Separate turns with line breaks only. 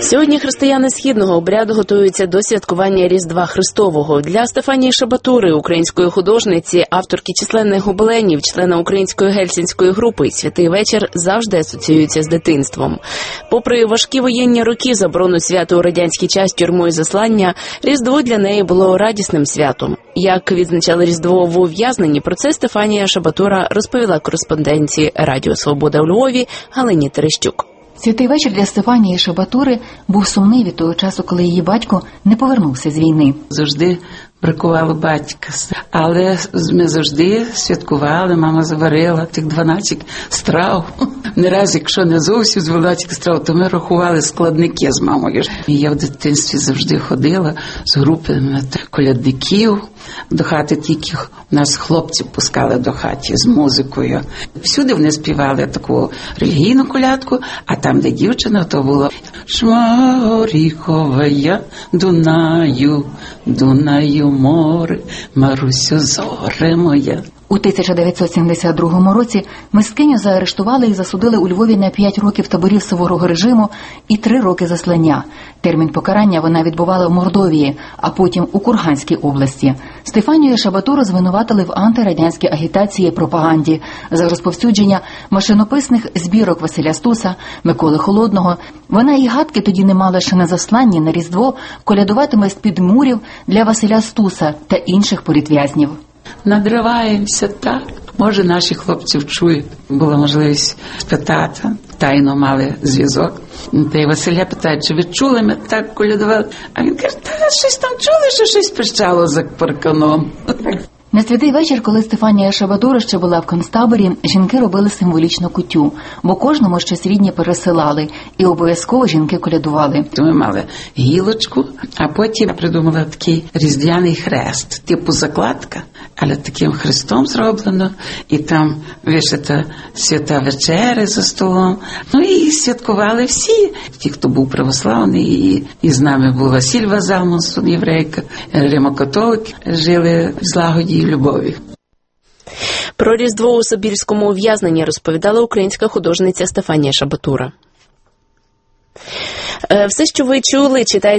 Сьогодні християни Східного обряду готуються до святкування Різдва Христового. Для Стефанії Шабатури, української художниці, авторки численних гобеленів, члена української гельсінської групи, святий вечір завжди асоціюється з дитинством. Попри важкі воєнні роки, заборону свято у радянський час, тюрму і заслання, Різдво для неї було радісним святом. Як відзначали Різдво в ув'язненні, про це Стефанія Шабатура розповіла кореспонденті Радіо Свобода у Львові Галині Терещук.
Святий вечір для Стефанії Шабатури був сумний від того часу, коли її батько не повернувся з війни.
Завжди бракувало батька, але ми завжди святкували, мама заварила тих 12 страв. Не раз, якщо не зовсім з 12 страв, то ми рахували складники з мамою. І я в дитинстві завжди ходила з групами колядників. До хати тільки нас хлопці пускали до хати з музикою. Всюди вони співали таку релігійну колядку, а там, де дівчина, то було «Шмаріхова я, Дунаю, Дунаю море, Марусю зоре моя».
У 1972 році мисткиню заарештували і засудили у Львові на 5 років таборів суворого режиму і 3 роки заслання. Термін покарання вона відбувала в Мордовії, а потім у Курганській області. Стефанію Шабатуру звинуватили в антирадянській агітації і пропаганді за розповсюдження машинописних збірок Василя Стуса, Миколи Холодного. Вона і гадки тоді не мала, що на засланні на Різдво колядуватиме з-під мурів для Василя Стуса та інших політв'язнів.
Надриваємося так. Може, наші хлопці чують. Була можливість спитати. Тайно мали зв'язок. Та й Василя питає, чи ви чули, ми так колядували? А він каже, та щось там чули, що щось пищало за парканом.
На святий вечір, коли Стефанія Шабатура ще була в концтаборі, жінки робили символічну кутю, бо кожному щось рідне пересилали, і обов'язково жінки колядували.
Ми мали гілочку, а потім придумали такий різдвяний хрест, типу закладка, але таким хрестом зроблено, і там вишита свята вечеря за столом. Ну і святкували всі. Ті, хто був православний, і з нами була Сільва Залмансон, єврейка, римокатолики, жили в злагоді і любові.
Про Різдво у Сибірському ув'язненні розповідала українська художниця Стефанія Шабатура. Все, що ви чули, читайте